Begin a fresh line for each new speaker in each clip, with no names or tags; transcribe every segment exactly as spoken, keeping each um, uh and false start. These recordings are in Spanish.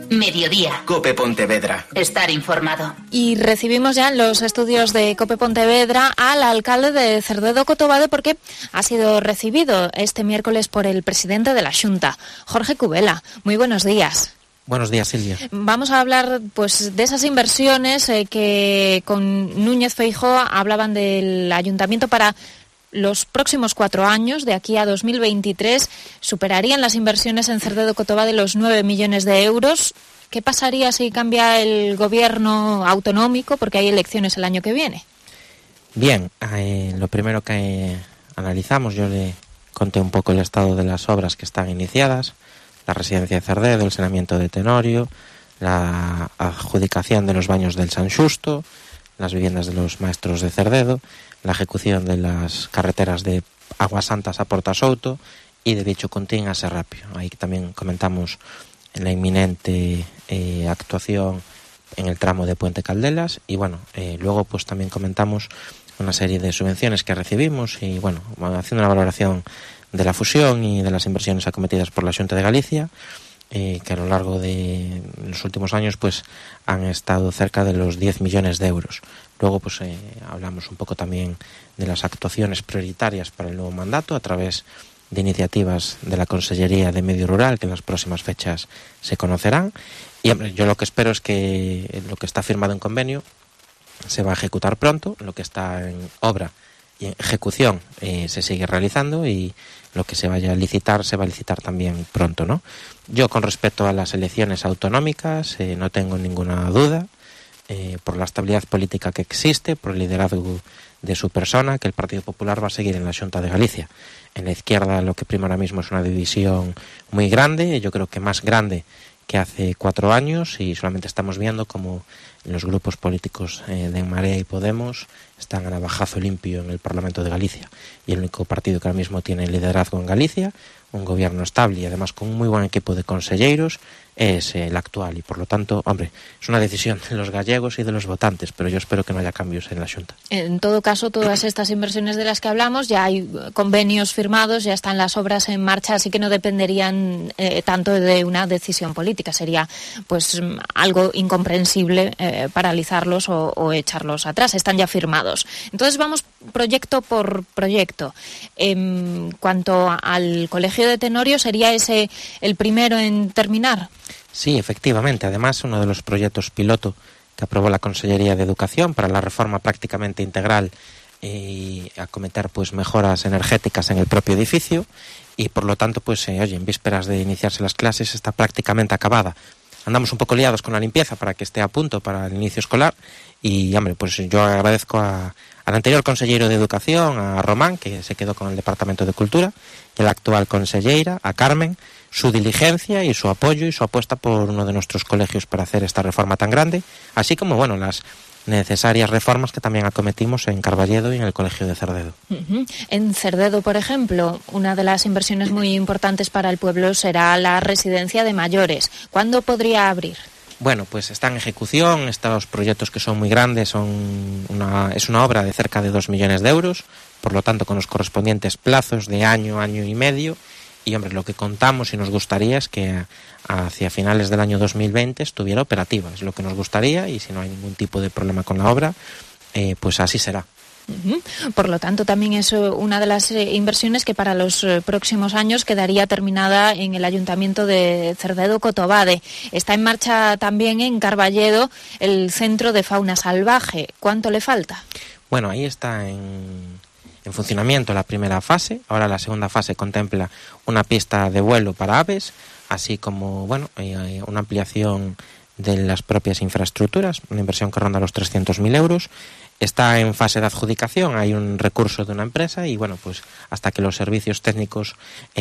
Mediodía.
COPE Pontevedra.
Estar informado.
Y recibimos ya en los estudios de COPE Pontevedra al alcalde de Cerdedo Cotobade porque ha sido recibido este miércoles por el presidente de la Xunta, Jorge Cubela. Muy buenos días.
Buenos días, Silvia.
Vamos a hablar pues de esas inversiones eh, que con Núñez Feijóo hablaban del ayuntamiento para los próximos cuatro años, de aquí a dos mil veintitrés, superarían las inversiones en Cerdedo Cotobade los nueve millones de euros. ¿Qué pasaría si cambia el gobierno autonómico? Porque hay elecciones el año que viene.
Bien, eh, lo primero que eh, analizamos, yo le conté un poco el estado de las obras que están iniciadas, la residencia de Cerdedo, el saneamiento de Tenorio, la adjudicación de los baños del San Xusto, las viviendas de los maestros de Cerdedo, la ejecución de las carreteras de Aguas Santas a Portasouto y de Bichocontín a Serrapio. Ahí también comentamos la inminente eh, actuación en el tramo de Puente Caldelas y bueno, eh, luego pues también comentamos una serie de subvenciones que recibimos y bueno, haciendo una valoración de la fusión y de las inversiones acometidas por la Xunta de Galicia, eh, que a lo largo de los últimos años pues han estado cerca de los diez millones de euros. Luego pues eh, hablamos un poco también de las actuaciones prioritarias para el nuevo mandato a través de iniciativas de la Consellería de Medio Rural que en las próximas fechas se conocerán y hombre, yo lo que espero es que lo que está firmado en convenio se va a ejecutar pronto, lo que está en obra y en ejecución eh, se sigue realizando y lo que se vaya a licitar se va a licitar también pronto, ¿no? Yo con respecto a las elecciones autonómicas eh, no tengo ninguna duda eh, por la estabilidad política que existe, por el liderazgo de su persona, que el Partido Popular va a seguir en la Xunta de Galicia. En la izquierda lo que prima ahora mismo es una división muy grande, yo creo que más grande que hace cuatro años y solamente estamos viendo como los grupos políticos eh, de En Marea y Podemos están a navajazo limpio en el Parlamento de Galicia y el único partido que ahora mismo tiene liderazgo en Galicia, un gobierno estable y además con un muy buen equipo de conselleiros es el actual y por lo tanto, hombre, es una decisión de los gallegos y de los votantes, pero yo espero que no haya cambios en la Xunta.
En todo caso, todas estas inversiones de las que hablamos, ya hay convenios firmados, ya están las obras en marcha, así que no dependerían eh, tanto de una decisión política, sería pues algo incomprensible eh, paralizarlos o, o echarlos atrás, están ya firmados. Entonces vamos proyecto por proyecto. En cuanto al Colegio de Tenorio, ¿sería ese el primero en terminar?
Sí, efectivamente. Además, uno de los proyectos piloto que aprobó la Consellería de Educación para la reforma prácticamente integral y acometer pues mejoras energéticas en el propio edificio y por lo tanto, pues eh, oye, en vísperas de iniciarse las clases está prácticamente acabada. Andamos un poco liados con la limpieza para que esté a punto para el inicio escolar y, hombre, pues yo agradezco a, al anterior consellero de Educación, a Román, que se quedó con el Departamento de Cultura, y a la actual consellera, a Carmen, su diligencia y su apoyo y su apuesta por uno de nuestros colegios para hacer esta reforma tan grande, así como, bueno, las necesarias reformas que también acometimos en Carballedo y en el Colegio de Cerdedo.
Uh-huh. En Cerdedo, por ejemplo, una de las inversiones muy importantes para el pueblo será la residencia de mayores. ¿Cuándo podría abrir?
Bueno, pues está en ejecución, estos proyectos que son muy grandes, son una, es una obra de cerca de dos millones de euros, por lo tanto con los correspondientes plazos de año, año y medio, y hombre, lo que contamos y nos gustaría es que hacia finales del año dos mil veinte estuviera operativa, es lo que nos gustaría y si no hay ningún tipo de problema con la obra, eh, pues así será.
Uh-huh. Por lo tanto, también es una de las eh, inversiones que para los eh, próximos años quedaría terminada en el Ayuntamiento de Cerdedo Cotobade. Está en marcha también en Carballedo el Centro de Fauna Salvaje. ¿Cuánto le falta?
Bueno, ahí está en, en funcionamiento la primera fase. Ahora la segunda fase contempla una pista de vuelo para aves, así como bueno, eh, una ampliación de las propias infraestructuras, una inversión que ronda los trescientos mil euros. Está en fase de adjudicación, hay un recurso de una empresa y bueno, pues hasta que los servicios técnicos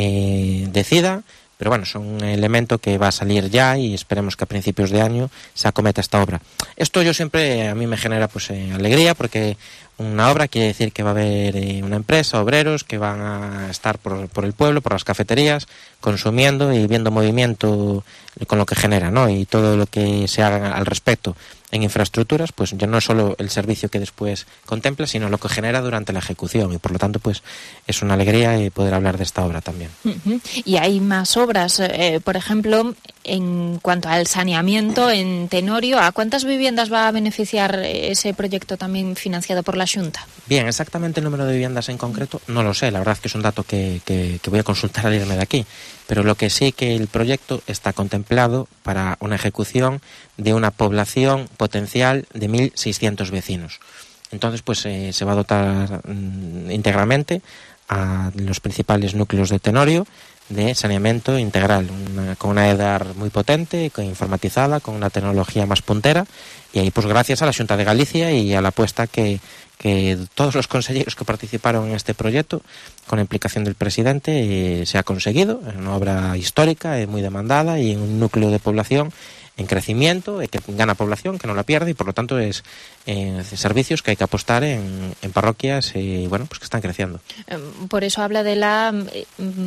eh, decidan, pero bueno, son un elemento que va a salir ya y esperemos que a principios de año se acometa esta obra. Esto yo siempre, a mí me genera pues eh, alegría porque una obra quiere decir que va a haber eh, una empresa, obreros que van a estar por, por el pueblo, por las cafeterías, consumiendo y viendo movimiento con lo que genera, ¿no? Y todo lo que se haga al respecto en infraestructuras, pues ya no es solo el servicio que después contempla, sino lo que genera durante la ejecución y por lo tanto pues es una alegría poder hablar de esta obra también.
Uh-huh. Y hay más obras, eh, por ejemplo, en cuanto al saneamiento en Tenorio, ¿a cuántas viviendas va a beneficiar ese proyecto también financiado por la Xunta?
Bien, exactamente el número de viviendas en concreto no lo sé, la verdad es que es un dato que, que, que voy a consultar al irme de aquí, pero lo que sí que el proyecto está contemplado para una ejecución de una población potencial de mil seiscientos vecinos. Entonces, pues eh, se va a dotar mm, íntegramente a los principales núcleos de Tenorio de saneamiento integral, una, con una E D A R muy potente, con, informatizada, con una tecnología más puntera, y ahí pues gracias a la Xunta de Galicia y a la apuesta que, que todos los consejeros que participaron en este proyecto, con la implicación del presidente, eh, se ha conseguido, es una obra histórica, eh, muy demandada y en un núcleo de población en crecimiento, eh, que gana población, que no la pierde, y por lo tanto es eh, servicios que hay que apostar en, en parroquias eh, bueno, pues que están creciendo.
Por eso habla de la eh,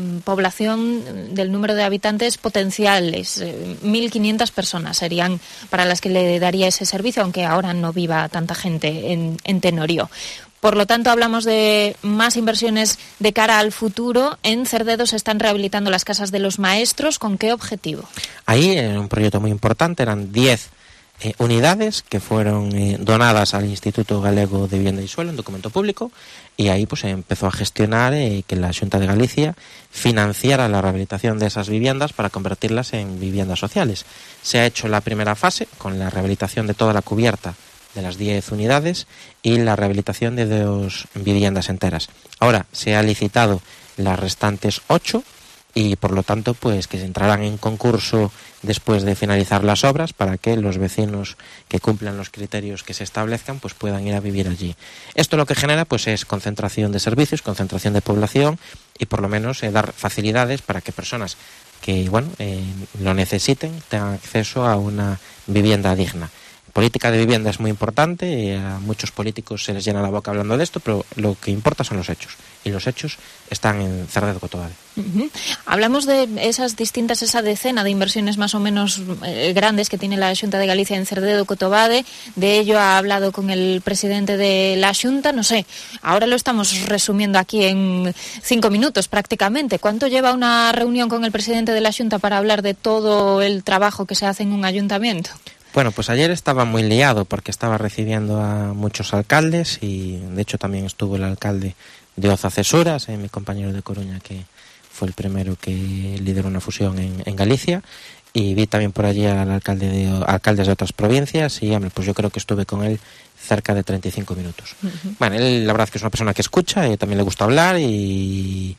población, del número de habitantes potenciales. Eh, mil quinientas personas serían para las que le daría ese servicio, aunque ahora no viva tanta gente en, en Tenorio. Por lo tanto, hablamos de más inversiones de cara al futuro. En Cerdedo se están rehabilitando las casas de los maestros. ¿Con qué objetivo?
Ahí, en un proyecto muy importante, eran diez eh, unidades que fueron eh, donadas al Instituto Galego de Vivienda y Suelo, en documento público, y ahí pues se empezó a gestionar eh, que la Xunta de Galicia financiara la rehabilitación de esas viviendas para convertirlas en viviendas sociales. Se ha hecho la primera fase con la rehabilitación de toda la cubierta de las diez unidades y la rehabilitación de dos viviendas enteras. Ahora se ha licitado las restantes ocho y por lo tanto pues que se entrarán en concurso después de finalizar las obras para que los vecinos que cumplan los criterios que se establezcan pues puedan ir a vivir allí. Esto lo que genera pues es concentración de servicios, concentración de población y por lo menos eh, dar facilidades para que personas que bueno eh, lo necesiten tengan acceso a una vivienda digna. Política de vivienda es muy importante, a muchos políticos se les llena la boca hablando de esto, pero lo que importa son los hechos, y los hechos están en Cerdedo Cotobade.
Uh-huh. Hablamos de esas distintas, esa decena de inversiones más o menos eh, grandes que tiene la Xunta de Galicia en Cerdedo Cotobade. De ello ha hablado con el presidente de la Xunta, no sé, ahora lo estamos resumiendo aquí en cinco minutos prácticamente. ¿Cuánto lleva una reunión con el presidente de la Xunta para hablar de todo el trabajo que se hace en un ayuntamiento?
Bueno, pues ayer estaba muy liado porque estaba recibiendo a muchos alcaldes y de hecho también estuvo el alcalde de Oza Cesuras, eh, mi compañero de Coruña, que fue el primero que lideró una fusión en, en Galicia, y vi también por allí al alcalde de, alcaldes de otras provincias y hombre, pues yo creo que estuve con él cerca de treinta y cinco minutos. Uh-huh. Bueno, él la verdad es que es una persona que escucha, eh, también le gusta hablar y...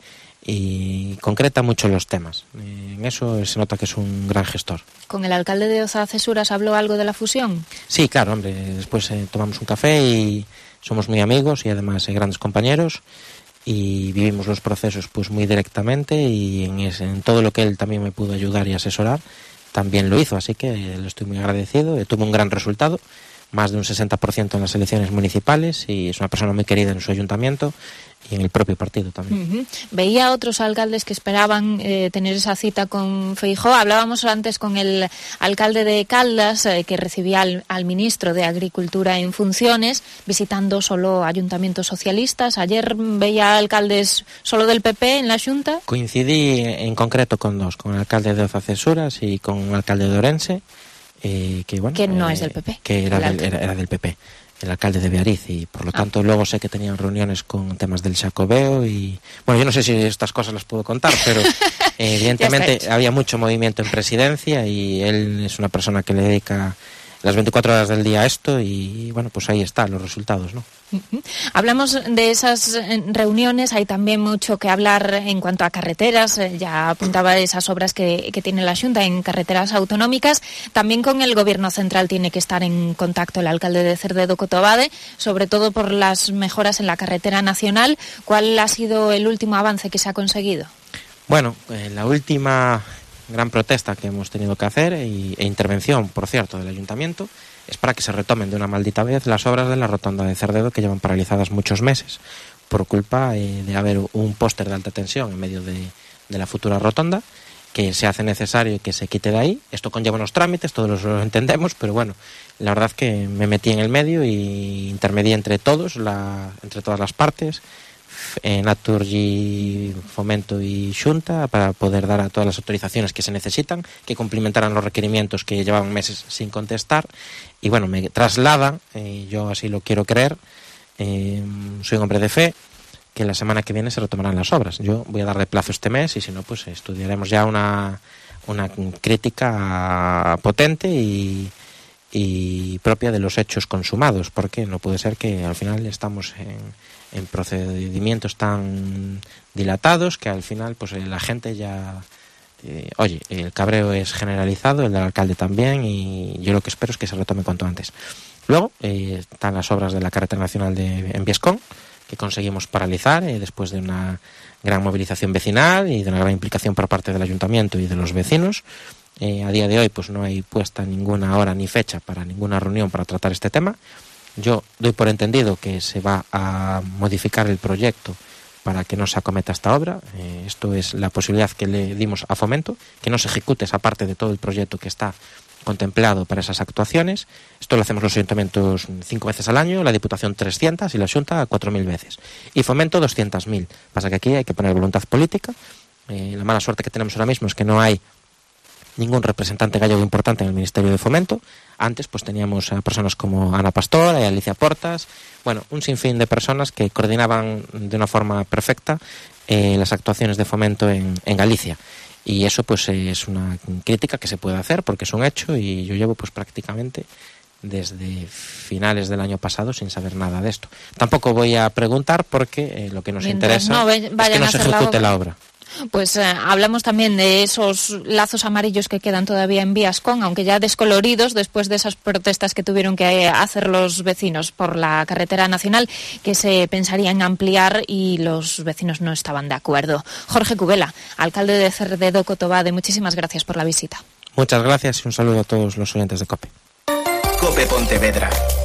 y concreta mucho los temas. En eso se nota que es un gran gestor.
¿Con el alcalde de Oza Cesuras habló algo de la fusión?
Sí, claro, hombre. Después eh, tomamos un café y somos muy amigos y además eh, grandes compañeros y vivimos los procesos pues muy directamente y en, ese, en todo lo que él también me pudo ayudar y asesorar también lo hizo, así que eh, le estoy muy agradecido. Eh, tuvo un gran resultado, más de un sesenta por ciento en las elecciones municipales y es una persona muy querida en su ayuntamiento y en el propio partido también.
Uh-huh. Veía a otros alcaldes que esperaban eh, tener esa cita con Feijóo. Hablábamos antes con el alcalde de Caldas, eh, que recibía al, al ministro de Agricultura en funciones, visitando solo ayuntamientos socialistas. Ayer veía alcaldes solo del P P en la Xunta.
Coincidí en concreto con dos, con el alcalde de Oza Cesuras y con el alcalde de Orense, eh, que bueno,
que no
eh,
es del P P.
Que era del, era, era del P P. El alcalde de Beariz y por lo tanto ah. luego sé que tenían reuniones con temas del Xacobeo y bueno, yo no sé si estas cosas las puedo contar, pero eh, evidentemente había mucho movimiento en presidencia y él es una persona que le dedica las veinticuatro horas del día a esto y bueno, pues ahí están los resultados, ¿no?
Uh-huh. Hablamos de esas reuniones, hay también mucho que hablar en cuanto a carreteras, ya apuntaba esas obras que, que tiene la Xunta en carreteras autonómicas, también con el Gobierno central tiene que estar en contacto el alcalde de Cerdedo Cotobade, sobre todo por las mejoras en la carretera nacional. ¿Cuál ha sido el último avance que se ha conseguido?
Bueno, eh, la última gran protesta que hemos tenido que hacer e, e intervención, por cierto, del ayuntamiento es para que se retomen de una maldita vez las obras de la rotonda de Cerdedo que llevan paralizadas muchos meses por culpa eh, de haber un póster de alta tensión en medio de, de la futura rotonda que se hace necesario que se quite de ahí. Esto conlleva unos trámites, todos lo entendemos, pero bueno, la verdad es que me metí en el medio y intermedié entre todos, la, entre todas las partes, eh, Naturgy, Fomento y Xunta para poder dar a todas las autorizaciones que se necesitan, que cumplimentaran los requerimientos que llevaban meses sin contestar, y bueno, me trasladan, eh, yo así lo quiero creer, eh, soy un hombre de fe, que la semana que viene se retomarán las obras. Yo voy a darle plazo este mes y si no, pues estudiaremos ya una, una crítica potente y, y propia de los hechos consumados, porque no puede ser que al final estamos en, en procedimientos tan dilatados que al final pues la gente ya... Eh, oye, el cabreo es generalizado, el del alcalde también, y yo lo que espero es que se retome cuanto antes. Luego eh, están las obras de la carretera nacional de, en Biescón, que conseguimos paralizar eh, después de una gran movilización vecinal y de una gran implicación por parte del ayuntamiento y de los vecinos. Eh, a día de hoy pues no hay puesta ninguna hora ni fecha para ninguna reunión para tratar este tema. Yo doy por entendido que se va a modificar el proyecto para que no se acometa esta obra. Eh, esto es la posibilidad que le dimos a Fomento, que no se ejecute esa parte de todo el proyecto que está contemplado para esas actuaciones. Esto lo hacemos los ayuntamientos cinco veces al año, la Diputación trescientas y la Xunta cuatro mil veces. Y Fomento doscientas mil. Pasa que aquí hay que poner voluntad política. Eh, la mala suerte que tenemos ahora mismo es que no hay ningún representante gallego importante en el Ministerio de Fomento. Antes pues teníamos a personas como Ana Pastor y Alicia Portas, bueno, un sinfín de personas que coordinaban de una forma perfecta eh, las actuaciones de Fomento en, en Galicia. Y eso pues es una crítica que se puede hacer porque es un hecho, y yo llevo pues prácticamente desde finales del año pasado sin saber nada de esto. Tampoco voy a preguntar porque eh, lo que nos
Mientras
interesa
no
es que no se ejecute la obra.
Pues eh, hablamos también de esos lazos amarillos que quedan todavía en Biescón, aunque ya descoloridos después de esas protestas que tuvieron que hacer los vecinos por la carretera nacional, que se pensaría en ampliar y los vecinos no estaban de acuerdo. Jorge Cubela, alcalde de Cerredo Cotobade, muchísimas gracias por la visita.
Muchas gracias y un saludo a todos los oyentes de COPE.
COPE Pontevedra.